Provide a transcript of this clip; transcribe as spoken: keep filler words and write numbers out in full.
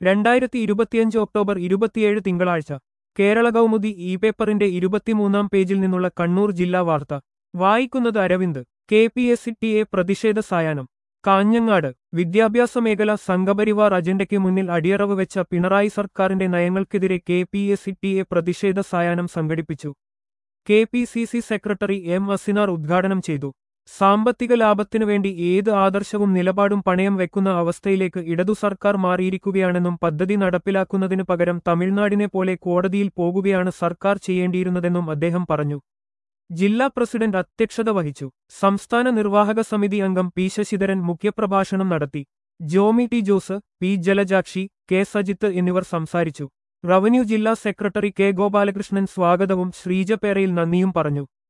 രണ്ടായിരത്തി ഇരുപത്തിയഞ്ച് ഒക്ടോബർ ഇരുപത്തിയേഴ് തിങ്കളാഴ്ച കേരള കൗമുദി ഇ പേപ്പറിന്റെ ഇരുപത്തിമൂന്നാം പേജിൽ നിന്നുള്ള കണ്ണൂർ ജില്ലാ വാർത്ത വായിക്കുന്നത് Aravind. K P S C T A പ്രതിഷേധ സായാഹ്നം കാഞ്ഞങ്ങാട്. വിദ്യാഭ്യാസ മേഖല സംഘപരിവാർ അജണ്ടയ്ക്ക് മുന്നിൽ അടിയറവ് വെച്ച പിണറായി സർക്കാരിന്റെ നയങ്ങൾക്കെതിരെ K P S C T A പ്രതിഷേധ സായാഹ്നം സംഘടിപ്പിച്ചു. K P C C secretary M Asinar ഉദ്ഘാടനം ചെയ്തു. സാമ്പത്തിക ലാഭത്തിനുവേണ്ടി ഏത് ആദർശവും നിലപാടും പണയം വെക്കുന്ന അവസ്ഥയിലേക്ക് ഇടതു സർക്കാർ മാറിയിരിക്കുകയാണെന്നും പദ്ധതി നടപ്പിലാക്കുന്നതിനു പകരം തമിഴ്നാടിനെ പോലെ കോടതിയിൽ പോകുകയാണ് സർക്കാർ ചെയ്യേണ്ടിയിരുന്നതെന്നും അദ്ദേഹം പറഞ്ഞു. ജില്ലാ പ്രസിഡന്റ് അധ്യക്ഷത വഹിച്ചു. സംസ്ഥാന നിർവാഹക സമിതി അംഗം പി ശശിധരൻ മുഖ്യപ്രഭാഷണം നടത്തി. Jomy T Jose, P Jalajakshi, K Sajith എന്നിവർ സംസാരിച്ചു. റവന്യൂ ജില്ലാ സെക്രട്ടറി കെ ഗോപാലകൃഷ്ണൻ സ്വാഗതവും ശ്രീജ പേരയിൽ നന്ദിയും പറഞ്ഞു.